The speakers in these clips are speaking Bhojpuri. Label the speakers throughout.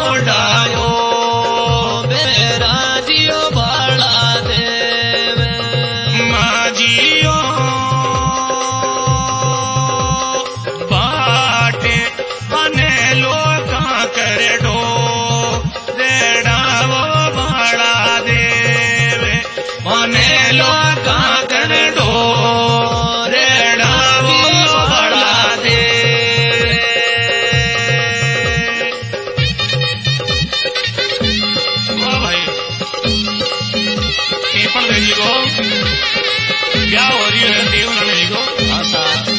Speaker 1: गोडायो बेराजियो बाला देव माजियो बाटे बने लोका कर डो देड़ावो बाला देव बने लोका कर डो देड़ावो बाला देव भाई पण भेजी को क्या हो रही है देव नहीं को आशा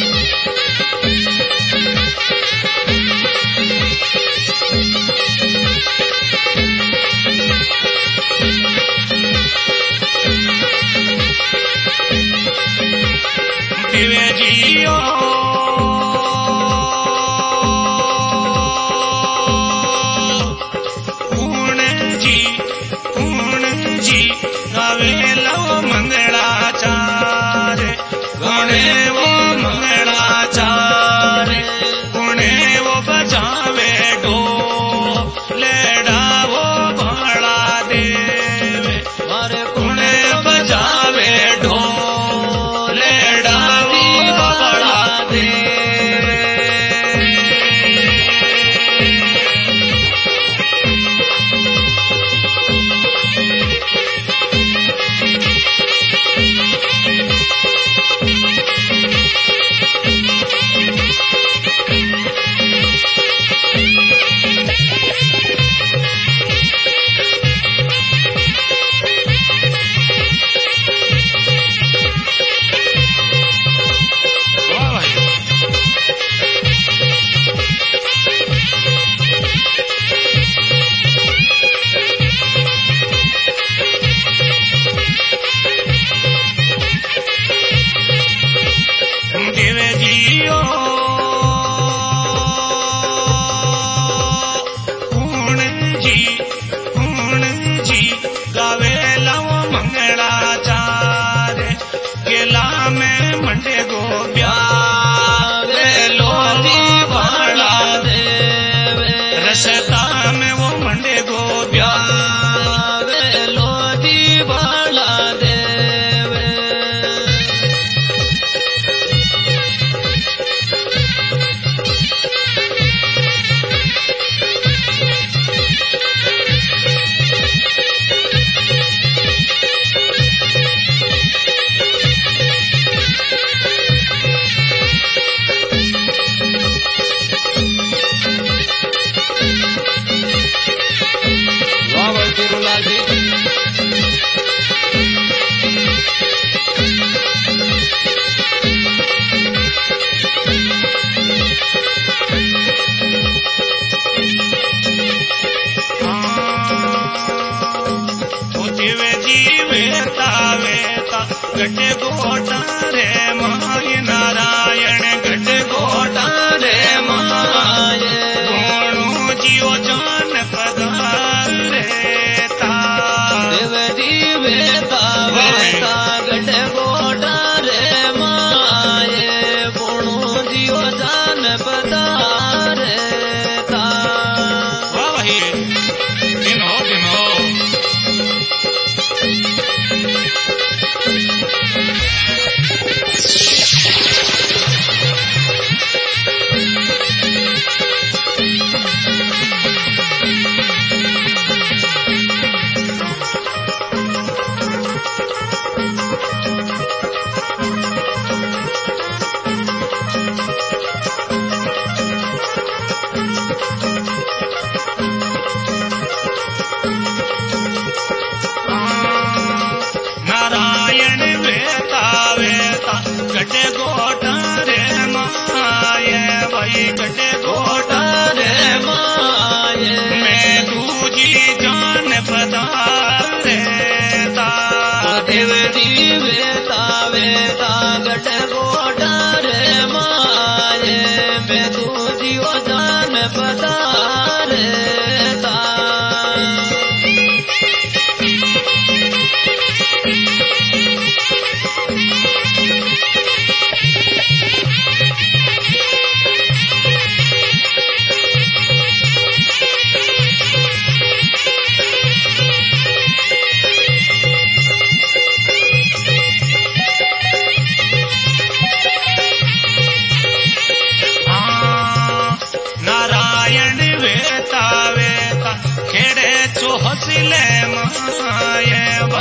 Speaker 1: दिवे जियो जी गावे लो मंगलाचार गुणे वो मंगलाचार गुणे वो बजावे डो लेडा वो भाड़ा देव मारे गुणे बजावे डो लेडा वो भाड़ा देव दिवे जियो जी गावे लव मंगलाचार केला में मंडे गो ब्यावे लोधी बाला देव रसता में वो मंडे गो ब्यावे लोधी बाला देव वाह भाई तिरुलाल जी दिवे जी वेता वेता गटे गोटा रे माय नारायण गटे गोटा रे माय दोनों जियो जान पदार रेता दिवे जी वेता वेता गटे गोटा रे माय दोनों जियो जान पदार रेता वाह भाई दिन हो नारायण वेता वेता गटे गोटा रे माय भाई गटे गोटा रे माय मैं दूजी जान पदार रेता देव जी वेता वेता गटे गोटा रे माय मैं दूजी जान पदार रेता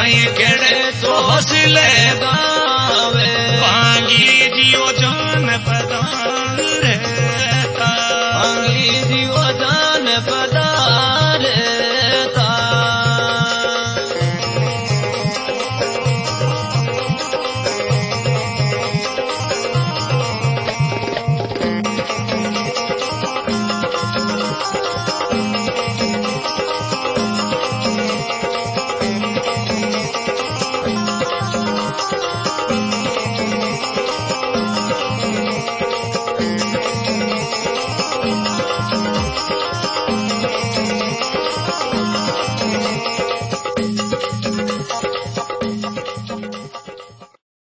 Speaker 1: साई केड़े तो हौसले गावे पांगी जियो जान पदान रहता
Speaker 2: पांगी जियो जान पदान